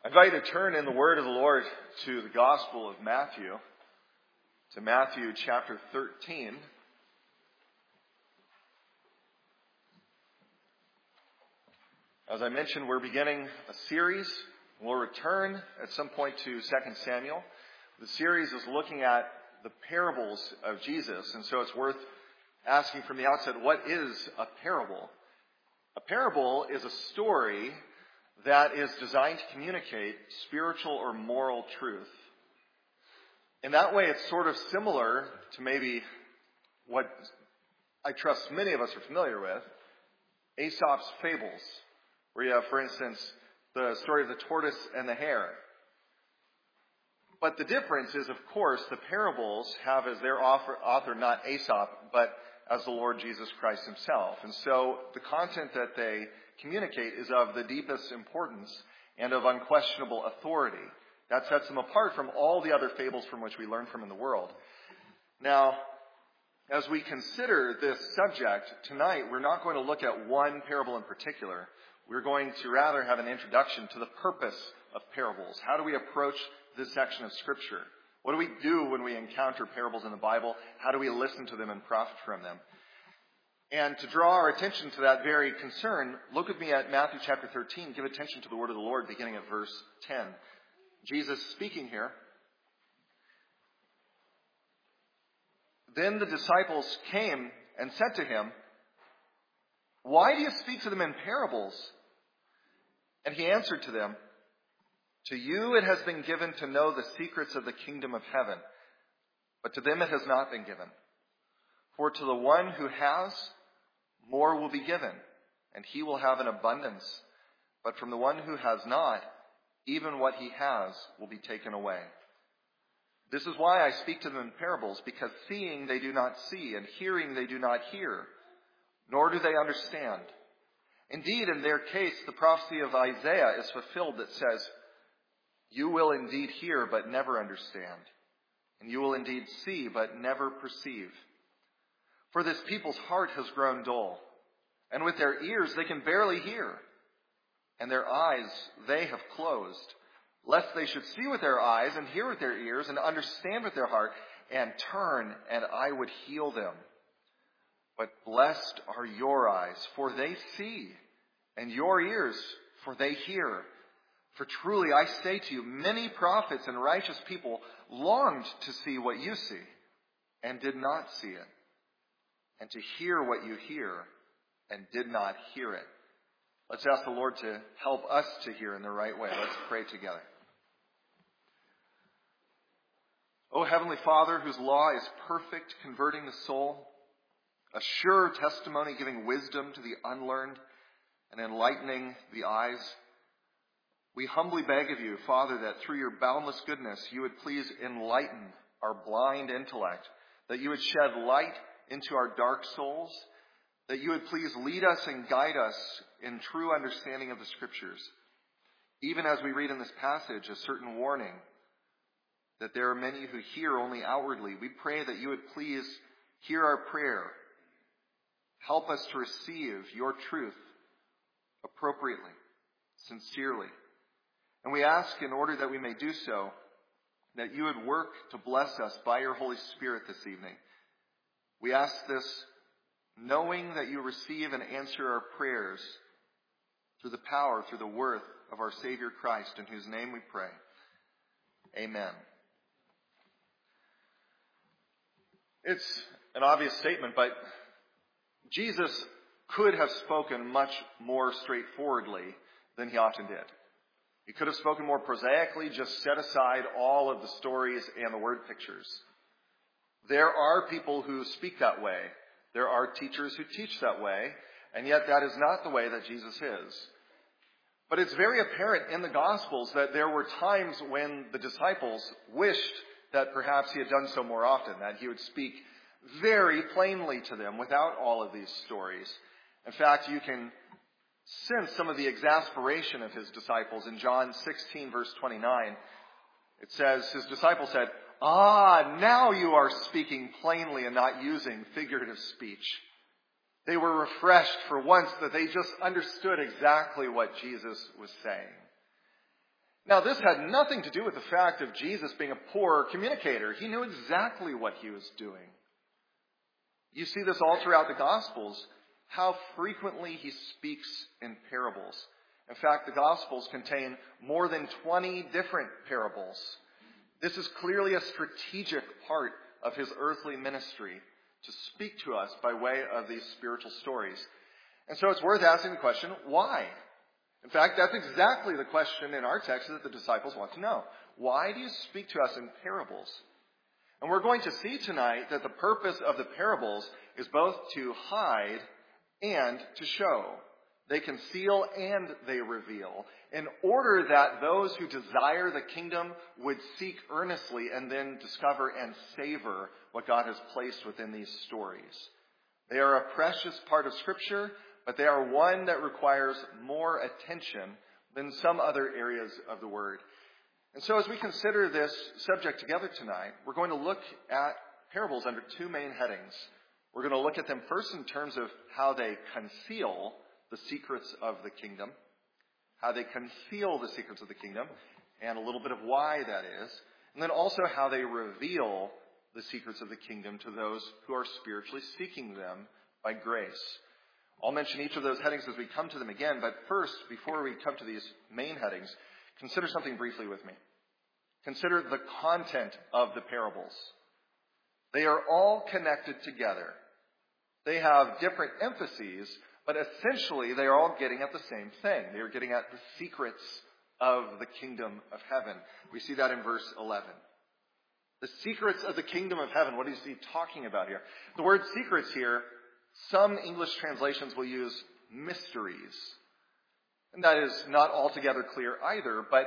I invite you to turn in the Word of the Lord to the Gospel of Matthew, to Matthew chapter 13. As I mentioned, we're beginning a series. We'll return at some point to 2 Samuel. The series is looking at the parables of Jesus, and so it's worth asking from the outset, what is a parable? A parable is a story that is designed to communicate spiritual or moral truth. In that way, it's sort of similar to maybe what I trust many of us are familiar with, Aesop's fables, where you have, for instance, the story of the tortoise and the hare. But the difference is, of course, the parables have as their author not Aesop, but as the Lord Jesus Christ himself. And so the content that they communicate is of the deepest importance and of unquestionable authority. That sets them apart from all the other fables from which we learn from in the world. Now, as we consider this subject tonight, we're not going to look at one parable in particular. We're going to rather have an introduction to the purpose of parables. How do we approach this section of Scripture? What do we do when we encounter parables in the Bible? How do we listen to them and profit from them? And to draw our attention to that very concern, look with me at Matthew chapter 13. Give attention to the word of the Lord beginning at verse 10. Jesus speaking here. Then the disciples came and said to him, "Why do you speak to them in parables?" And he answered to them, "To you it has been given to know the secrets of the kingdom of heaven, but to them it has not been given. For to the one who has, more will be given, and he will have an abundance. But from the one who has not, even what he has will be taken away. This is why I speak to them in parables, because seeing they do not see, and hearing they do not hear, nor do they understand. Indeed, in their case, the prophecy of Isaiah is fulfilled that says, 'You will indeed hear, but never understand. And you will indeed see, but never perceive. For this people's heart has grown dull, and with their ears they can barely hear, and their eyes they have closed, lest they should see with their eyes and hear with their ears and understand with their heart and turn, and I would heal them. But blessed are your eyes, for they see, and your ears, for they hear. For truly I say to you, many prophets and righteous people longed to see what you see, and did not see it, and to hear what you hear, and did not hear it.'" Let's ask the Lord to help us to hear in the right way. Let's pray together. O Heavenly Father, whose law is perfect, converting the soul, a sure testimony giving wisdom to the unlearned and enlightening the eyes, we humbly beg of you, Father, that through your boundless goodness you would please enlighten our blind intellect, that you would shed light into our dark souls, that you would please lead us and guide us in true understanding of the Scriptures. Even as we read in this passage a certain warning that there are many who hear only outwardly, we pray that you would please hear our prayer. Help us to receive your truth appropriately, sincerely. And we ask, in order that we may do so, that you would work to bless us by your Holy Spirit this evening. We ask this knowing that you receive and answer our prayers through the power, through the worth of our Savior Christ, in whose name we pray. Amen. It's an obvious statement, but Jesus could have spoken much more straightforwardly than he often did. He could have spoken more prosaically, just set aside all of the stories and the word pictures. There are people who speak that way. There are teachers who teach that way, and yet that is not the way that Jesus is. But it's very apparent in the Gospels that there were times when the disciples wished that perhaps he had done so more often, that he would speak very plainly to them without all of these stories. In fact, you can sense some of the exasperation of his disciples. In John 16, verse 29, it says, his disciples said, now you are speaking plainly and not using figurative speech." They were refreshed for once that they just understood exactly what Jesus was saying. Now, this had nothing to do with the fact of Jesus being a poor communicator. He knew exactly what he was doing. You see this all throughout the Gospels, how frequently he speaks in parables. In fact, the Gospels contain more than 20 different parables. This is clearly a strategic part of his earthly ministry, to speak to us by way of these spiritual stories. And so it's worth asking the question, why? In fact, that's exactly the question in our text that the disciples want to know. Why do you speak to us in parables? And we're going to see tonight that the purpose of the parables is both to hide and to show. They conceal and they reveal, in order that those who desire the kingdom would seek earnestly and then discover and savor what God has placed within these stories. They are a precious part of Scripture, but they are one that requires more attention than some other areas of the Word. And so as we consider this subject together tonight, we're going to look at parables under two main headings. We're going to look at them first in terms of how they conceal the secrets of the kingdom, and a little bit of why that is, and then also how they reveal the secrets of the kingdom to those who are spiritually seeking them by grace. I'll mention each of those headings as we come to them again, but first, before we come to these main headings, consider something briefly with me. Consider the content of the parables. They are all connected together. They have different emphases, but essentially they are all getting at the same thing. They are getting at the secrets of the kingdom of heaven. We see that in verse 11. The secrets of the kingdom of heaven. What is he talking about here? The word secrets here, some English translations will use mysteries. And that is not altogether clear either, but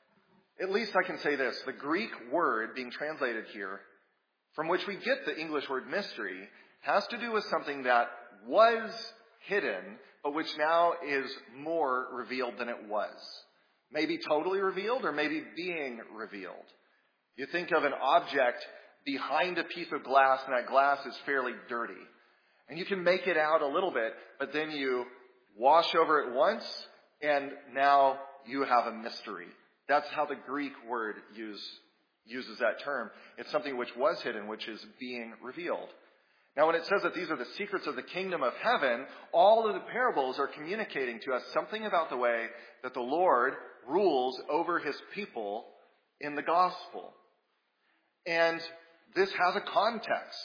at least I can say this. The Greek word being translated here, from which we get the English word mystery, has to do with something that was hidden, but which now is more revealed than it was. Maybe totally revealed, or maybe being revealed. You think of an object behind a piece of glass, and that glass is fairly dirty. And you can make it out a little bit, but then you wash over it once, and now you have a mystery. That's how the Greek word uses that term. It's something which was hidden, which is being revealed. Now, when it says that these are the secrets of the kingdom of heaven, all of the parables are communicating to us something about the way that the Lord rules over his people in the gospel. And this has a context.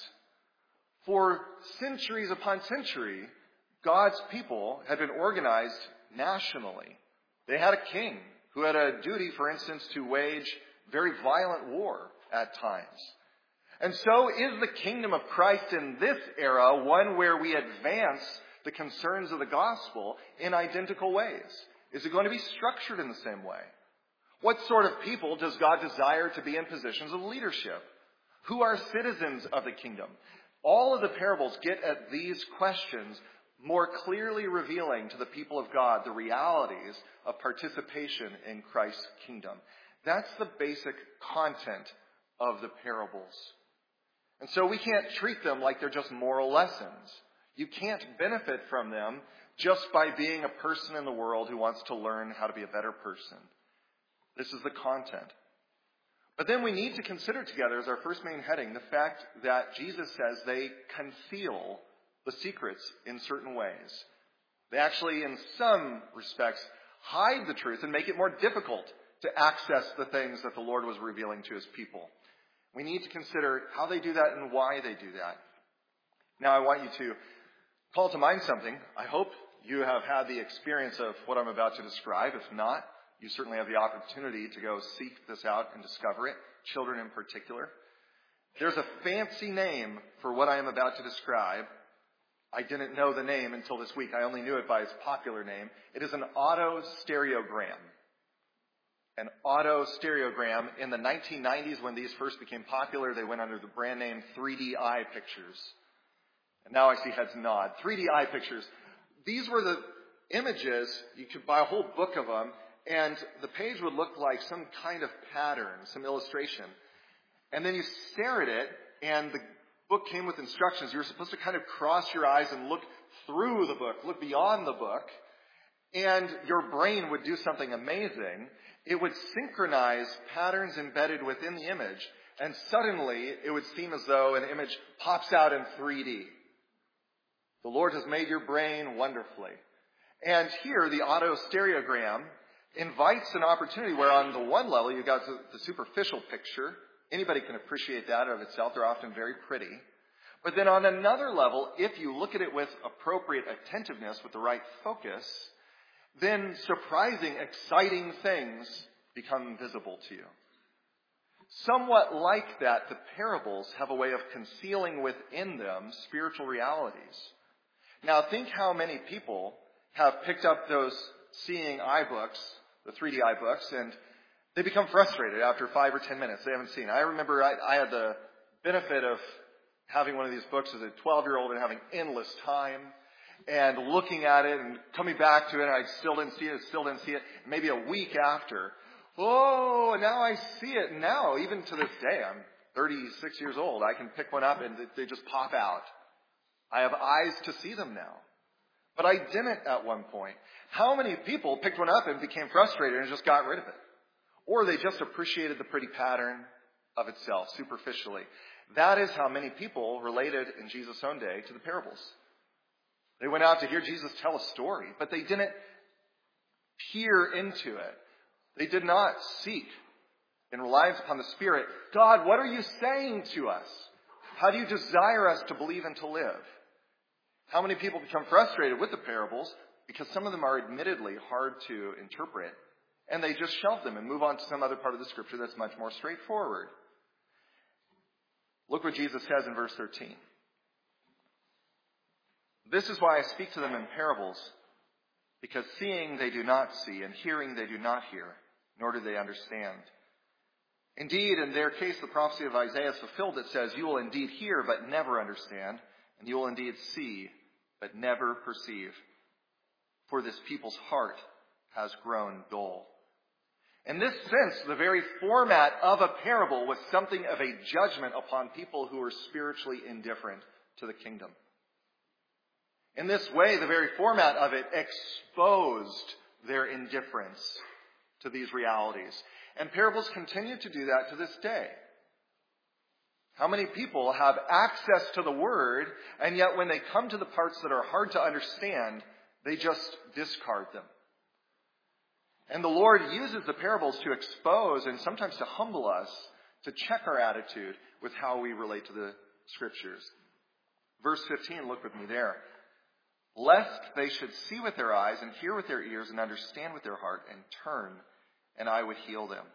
For centuries upon century, God's people had been organized nationally. They had a king who had a duty, for instance, to wage very violent war at times. And so is the kingdom of Christ in this era one where we advance the concerns of the gospel in identical ways? Is it going to be structured in the same way? What sort of people does God desire to be in positions of leadership? Who are citizens of the kingdom? All of the parables get at these questions, more clearly revealing to the people of God the realities of participation in Christ's kingdom. That's the basic content of the parables. And so we can't treat them like they're just moral lessons. You can't benefit from them just by being a person in the world who wants to learn how to be a better person. This is the content. But then we need to consider together as our first main heading the fact that Jesus says they conceal the secrets in certain ways. They actually, in some respects, hide the truth and make it more difficult to access the things that the Lord was revealing to his people. We need to consider how they do that and why they do that. Now, I want you to call to mind something. I hope you have had the experience of what I'm about to describe. If not, you certainly have the opportunity to go seek this out and discover it, children in particular. There's a fancy name for what I am about to describe. I didn't know the name until this week. I only knew it by its popular name. It is an autostereogram. An autostereogram. In the 1990s, when these first became popular, they went under the brand name 3DI Pictures. And now I see heads nod. 3DI Pictures. These were the images. You could buy a whole book of them, and the page would look like some kind of pattern, some illustration. And then you stare at it, and the book came with instructions. You were supposed to kind of cross your eyes and look through the book, look beyond the book. and your brain would do something amazing. It would synchronize patterns embedded within the image, and suddenly it would seem as though an image pops out in 3D. The Lord has made your brain wonderfully. And here, the autostereogram invites an opportunity where on the one level, you've got the superficial picture. Anybody can appreciate that of itself. They're often very pretty. But then on another level, if you look at it with appropriate attentiveness, with the right focus, then surprising, exciting things become visible to you. Somewhat like that, the parables have a way of concealing within them spiritual realities. Now think how many people have picked up those seeing iBooks, the 3D iBooks, and they become frustrated after 5 or 10 minutes. They haven't seen. I remember I had the benefit of having one of these books as a 12-year-old and having endless time and looking at it and coming back to it, and I still didn't see it. Maybe a week after, oh, now I see it. Now, even to this day, I'm 36 years old. I can pick one up and they just pop out. I have eyes to see them now. But I didn't at one point. How many people picked one up and became frustrated and just got rid of it? Or they just appreciated the pretty pattern of itself superficially. That is how many people related in Jesus' own day to the parables. They went out to hear Jesus tell a story, but they didn't peer into it. They did not seek in reliance upon the Spirit, God, what are you saying to us? How do you desire us to believe and to live? How many people become frustrated with the parables because some of them are admittedly hard to interpret, and they just shelve them and move on to some other part of the Scripture that's much more straightforward. Look what Jesus says in verse 13. This is why I speak to them in parables, because seeing they do not see, and hearing they do not hear, nor do they understand. Indeed, in their case, the prophecy of Isaiah is fulfilled. It says, you will indeed hear, but never understand, and you will indeed see, but never perceive. For this people's heart has grown dull. In this sense, the very format of a parable was something of a judgment upon people who were spiritually indifferent to the kingdom. In this way, the very format of it exposed their indifference to these realities. And parables continue to do that to this day. How many people have access to the Word, and yet when they come to the parts that are hard to understand, they just discard them? And the Lord uses the parables to expose and sometimes to humble us, to check our attitude with how we relate to the Scriptures. Verse 15, look with me there. Lest they should see with their eyes and hear with their ears and understand with their heart and turn, and I would heal them.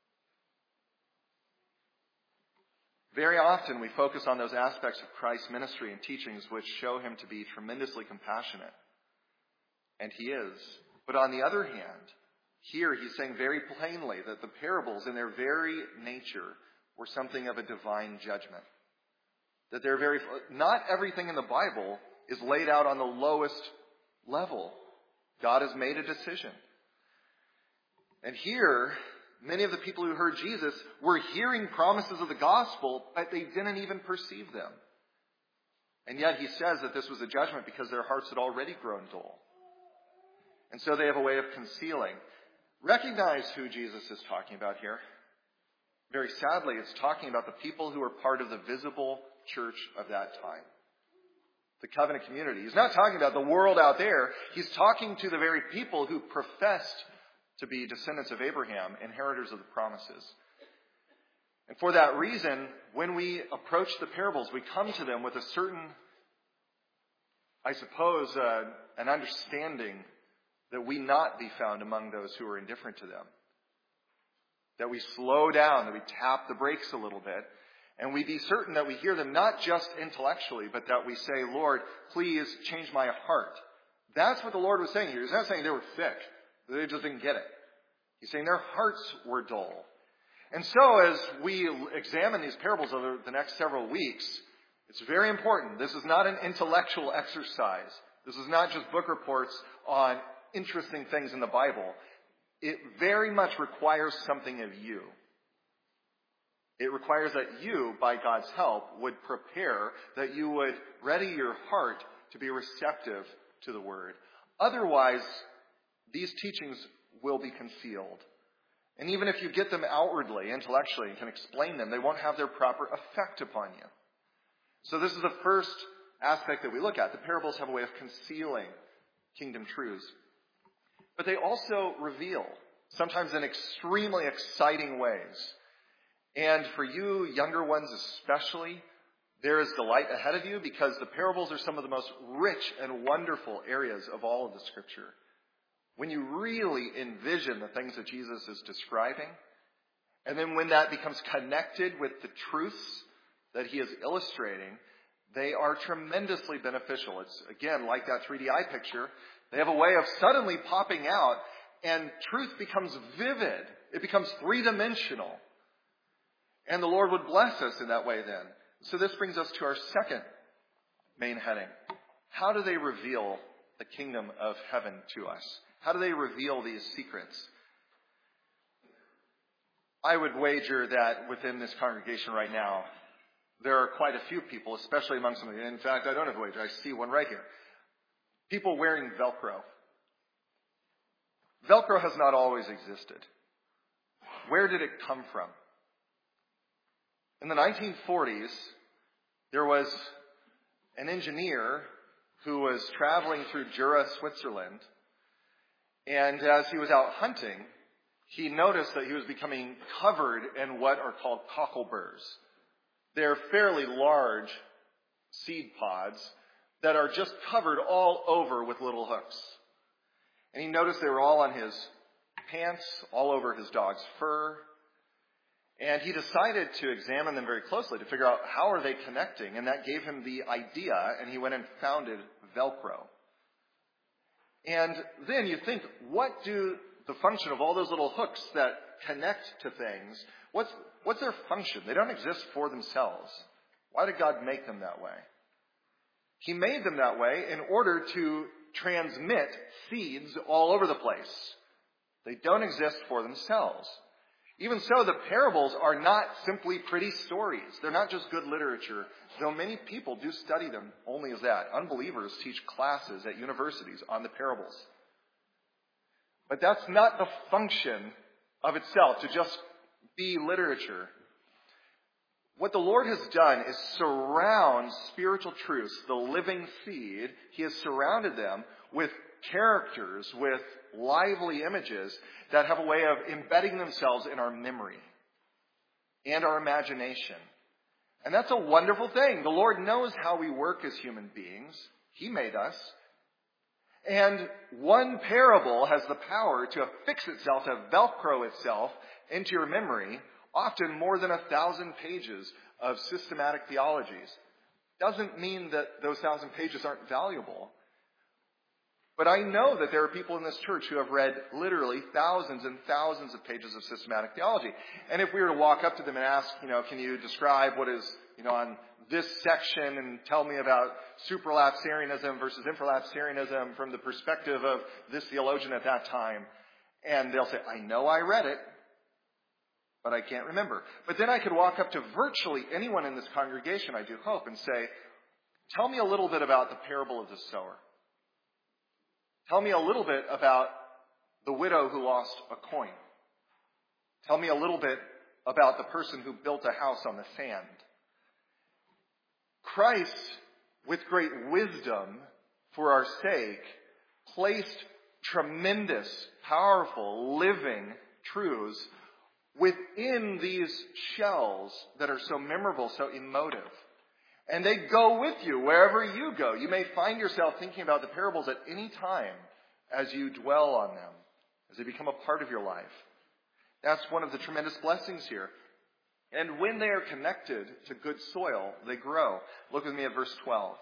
Very often we focus on those aspects of Christ's ministry and teachings which show him to be tremendously compassionate. And he is. But on the other hand, here he's saying very plainly that the parables in their very nature were something of a divine judgment. That not everything in the Bible is laid out on the lowest level. God has made a decision. And here, many of the people who heard Jesus were hearing promises of the gospel, but they didn't even perceive them. And yet he says that this was a judgment because their hearts had already grown dull. And so they have a way of concealing. Recognize who Jesus is talking about here. Very sadly, it's talking about the people who are part of the visible church of that time. The covenant community. He's not talking about the world out there. He's talking to the very people who professed to be descendants of Abraham, inheritors of the promises. And for that reason, when we approach the parables, we come to them with a certain, I suppose, an understanding that we not be found among those who are indifferent to them. That we slow down, that we tap the brakes a little bit, and we be certain that we hear them not just intellectually, but that we say, Lord, please change my heart. That's what the Lord was saying here. He's not saying they were thick. They just didn't get it. He's saying their hearts were dull. And so as we examine these parables over the next several weeks, it's very important. This is not an intellectual exercise. This is not just book reports on interesting things in the Bible. It very much requires something of you. It requires that you, by God's help, would prepare, that you would ready your heart to be receptive to the Word. Otherwise, these teachings will be concealed. And even if you get them outwardly, intellectually, and can explain them, they won't have their proper effect upon you. So this is the first aspect that we look at. The parables have a way of concealing kingdom truths. But they also reveal, sometimes in extremely exciting ways. And for you, younger ones especially, there is delight ahead of you because the parables are some of the most rich and wonderful areas of all of the Scripture. When you really envision the things that Jesus is describing, and then when that becomes connected with the truths that he is illustrating, they are tremendously beneficial. It's, again, like that 3D eye picture. They have a way of suddenly popping out, and truth becomes vivid. It becomes three-dimensional. And the Lord would bless us in that way then. So this brings us to our second main heading. How do they reveal the kingdom of heaven to us? How do they reveal these secrets? I would wager that within this congregation right now, there are quite a few people, especially among some of you. In fact, I don't have a wager. I see one right here. People wearing Velcro. Velcro has not always existed. Where did it come from? In the 1940s, there was an engineer who was traveling through Jura, Switzerland, and as he was out hunting, he noticed that he was becoming covered in what are called cockleburs. They're fairly large seed pods that are just covered all over with little hooks. And he noticed they were all on his pants, all over his dog's fur. And he decided to examine them very closely to figure out how are they connecting. And that gave him the idea, and he went and founded Velcro. And then you think, what do the function of all those little hooks that connect to things, what's their function? They don't exist for themselves. Why did God make them that way? He made them that way in order to transmit seeds all over the place. They don't exist for themselves. Even so, the parables are not simply pretty stories. They're not just good literature, though many people do study them only as that. Unbelievers teach classes at universities on the parables. But that's not the function of itself, to just be literature. What the Lord has done is surround spiritual truths, the living seed. He has surrounded them with characters, with lively images that have a way of embedding themselves in our memory and our imagination. And that's a wonderful thing. The Lord knows how we work as human beings. He made us. And one parable has the power to affix itself, to Velcro itself into your memory, often more than 1,000 pages of systematic theologies. Doesn't mean that those 1,000 pages aren't valuable. But I know that there are people in this church who have read literally thousands and thousands of pages of systematic theology. And if we were to walk up to them and ask, can you describe what is, on this section and tell me about supralapsarianism versus infralapsarianism from the perspective of this theologian at that time, and they'll say, I know I read it, but I can't remember. But then I could walk up to virtually anyone in this congregation, I do hope, and say, tell me a little bit about the parable of the sower. Tell me a little bit about the widow who lost a coin. Tell me a little bit about the person who built a house on the sand. Christ, with great wisdom for our sake, placed tremendous, powerful, living truths within these shells that are so memorable, so emotive. And they go with you wherever you go. You may find yourself thinking about the parables at any time as you dwell on them, as they become a part of your life. That's one of the tremendous blessings here. And when they are connected to good soil, they grow. Look with me at verse 12.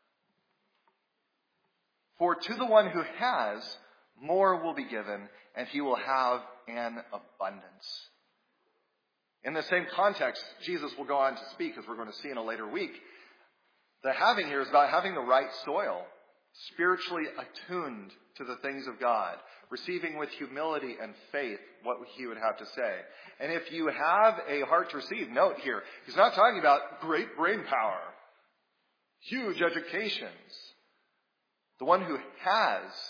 For to the one who has, more will be given, and he will have an abundance. In the same context, Jesus will go on to speak, as we're going to see in a later week. The having here is about having the right soil, spiritually attuned to the things of God, receiving with humility and faith what he would have to say. And if you have a heart to receive, note here, he's not talking about great brain power, huge educations. The one who has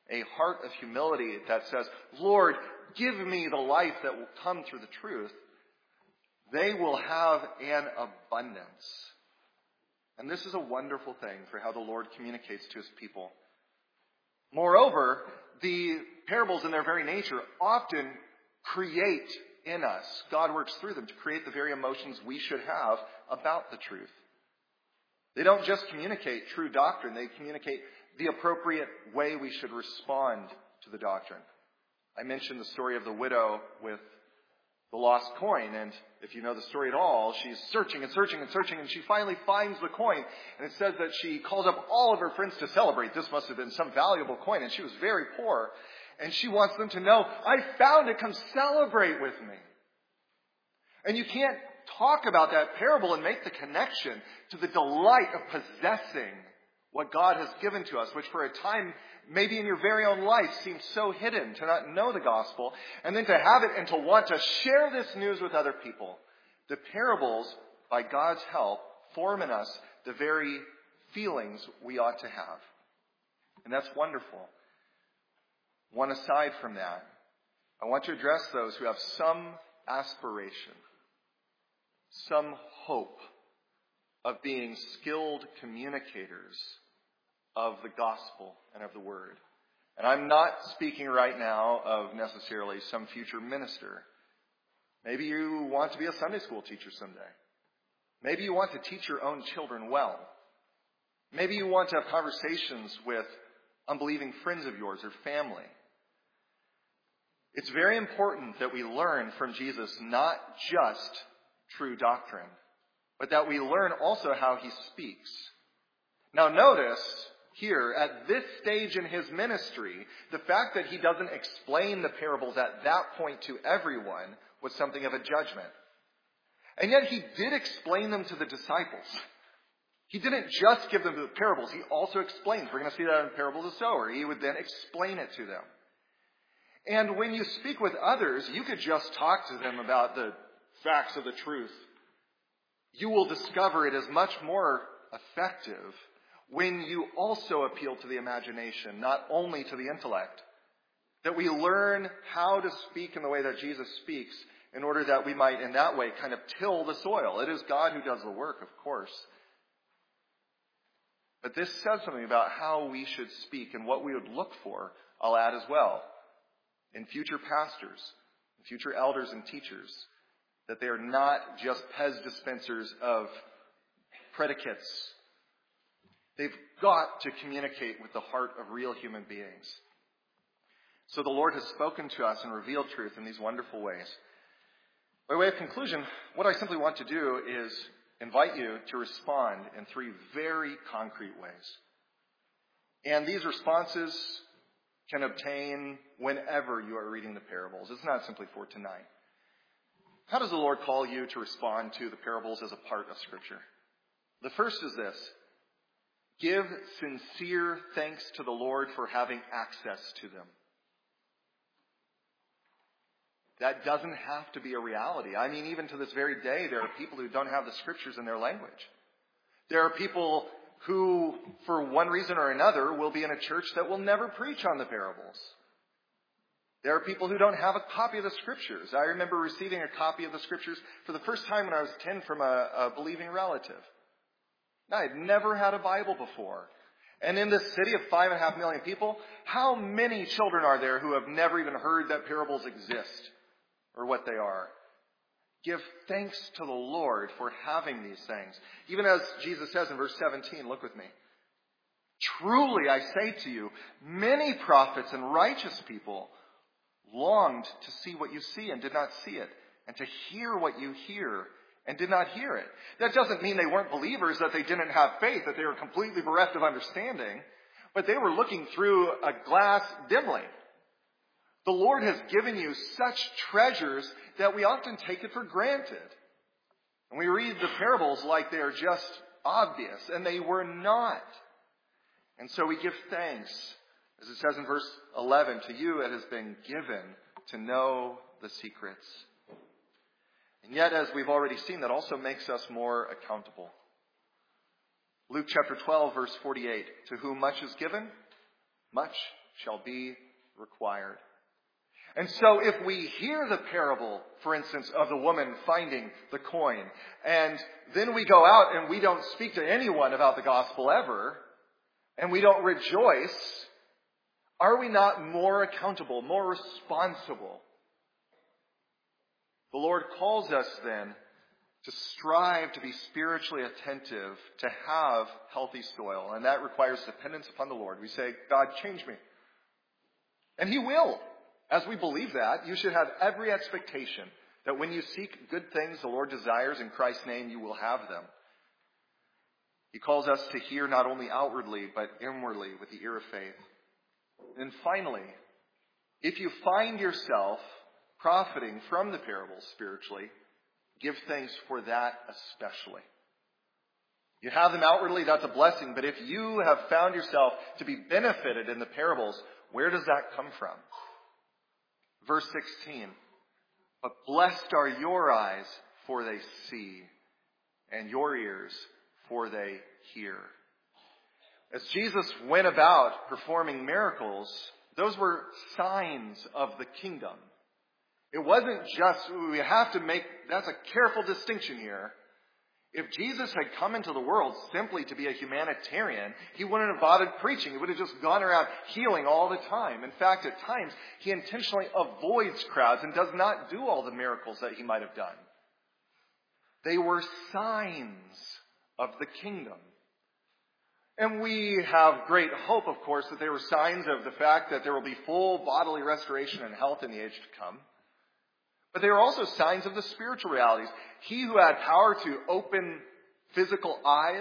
a heart of humility that says, Lord, give me the life that will come through the truth, they will have an abundance. And this is a wonderful thing for how the Lord communicates to his people. Moreover, the parables in their very nature often create in us. God works through them to create the very emotions we should have about the truth. They don't just communicate true doctrine, they communicate the appropriate way we should respond to the doctrine. I mentioned the story of the widow with the lost coin, and if you know the story at all, she's searching and searching and searching, and she finally finds the coin, and it says that she calls up all of her friends to celebrate. This must have been some valuable coin, and she was very poor, and she wants them to know, I found it, come celebrate with me. And you can't talk about that parable and make the connection to the delight of possessing what God has given to us, which for a time, maybe in your very own life, seems so hidden, to not know the gospel, and then to have it and to want to share this news with other people. The parables, by God's help, form in us the very feelings we ought to have. And that's wonderful. One aside from that, I want to address those who have some aspiration, some hope of being skilled communicators of the gospel and of the word. And I'm not speaking right now of necessarily some future minister. Maybe you want to be a Sunday school teacher someday. Maybe you want to teach your own children well. Maybe you want to have conversations with unbelieving friends of yours or family. It's very important that we learn from Jesus not just true doctrine, but that we learn also how he speaks. Now notice here, at this stage in his ministry, the fact that he doesn't explain the parables at that point to everyone was something of a judgment. And yet he did explain them to the disciples. He didn't just give them the parables, he also explains. We're going to see that in Parables of the Sower. He would then explain it to them. And when you speak with others, you could just talk to them about the facts of the truth. You will discover it is much more effective when you also appeal to the imagination, not only to the intellect. That we learn how to speak in the way that Jesus speaks in order that we might, in that way, kind of till the soil. It is God who does the work, of course. But this says something about how we should speak and what we would look for, I'll add as well, in future pastors, in future elders and teachers, that they are not just Pez dispensers of predicates. They've got to communicate with the heart of real human beings. So the Lord has spoken to us and revealed truth in these wonderful ways. By way of conclusion, what I simply want to do is invite you to respond in three very concrete ways. And these responses can obtain whenever you are reading the parables. It's not simply for tonight. How does the Lord call you to respond to the parables as a part of Scripture? The first is this. Give sincere thanks to the Lord for having access to them. That doesn't have to be a reality. I mean, even to this very day, there are people who don't have the Scriptures in their language. There are people who, for one reason or another, will be in a church that will never preach on the parables. There are people who don't have a copy of the Scriptures. I remember receiving a copy of the Scriptures for the first time when I was 10 from a believing relative. I had never had a Bible before. And in this city of 5.5 million people, how many children are there who have never even heard that parables exist or what they are? Give thanks to the Lord for having these things. Even as Jesus says in verse 17, look with me. Truly, I say to you, many prophets and righteous people longed to see what you see and did not see it, and to hear what you hear and did not hear it. That doesn't mean they weren't believers, that they didn't have faith, that they were completely bereft of understanding, but they were looking through a glass dimly. The Lord has given you such treasures that we often take it for granted. And we read the parables like they are just obvious, and they were not. And so we give thanks. As it says in verse 11, to you it has been given to know the secrets. And yet, as we've already seen, that also makes us more accountable. Luke chapter 12, verse 48, to whom much is given, much shall be required. And so if we hear the parable, for instance, of the woman finding the coin, and then we go out and we don't speak to anyone about the gospel ever, and we don't rejoice, are we not more accountable, more responsible? The Lord calls us then to strive to be spiritually attentive, to have healthy soil, and that requires dependence upon the Lord. We say, God, change me. And He will. As we believe that, you should have every expectation that when you seek good things the Lord desires in Christ's name, you will have them. He calls us to hear not only outwardly, but inwardly with the ear of faith. And finally, if you find yourself profiting from the parables spiritually, give thanks for that especially. You have them outwardly, that's a blessing, but if you have found yourself to be benefited in the parables, where does that come from? Verse 16, but blessed are your eyes, for they see, and your ears, for they hear. As Jesus went about performing miracles, those were signs of the kingdom. It wasn't just, we have to make, that's a careful distinction here. If Jesus had come into the world simply to be a humanitarian, He wouldn't have bothered preaching. He would have just gone around healing all the time. In fact, at times, He intentionally avoids crowds and does not do all the miracles that He might have done. They were signs of the kingdom. And we have great hope, of course, that they were signs of the fact that there will be full bodily restoration and health in the age to come. But they were also signs of the spiritual realities. He who had power to open physical eyes,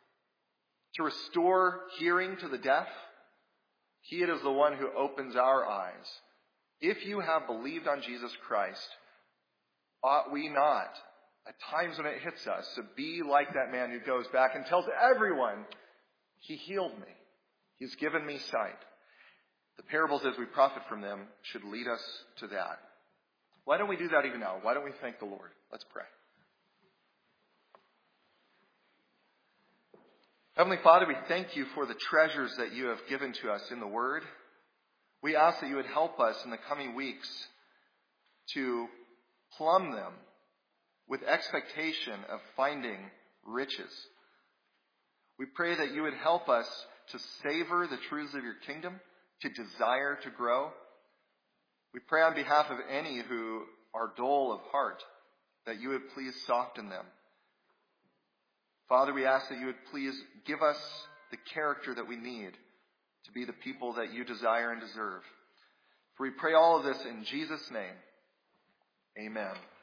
to restore hearing to the deaf, He is the one who opens our eyes. If you have believed on Jesus Christ, ought we not, at times when it hits us, to be like that man who goes back and tells everyone, He healed me. He's given me sight. The parables, as we profit from them, should lead us to that. Why don't we do that even now? Why don't we thank the Lord? Let's pray. Heavenly Father, we thank You for the treasures that You have given to us in the Word. We ask that You would help us in the coming weeks to plumb them with expectation of finding riches. We pray that You would help us to savor the truths of Your kingdom, to desire to grow. We pray on behalf of any who are dull of heart, that You would please soften them. Father, we ask that You would please give us the character that we need to be the people that You desire and deserve. For we pray all of this in Jesus' name. Amen.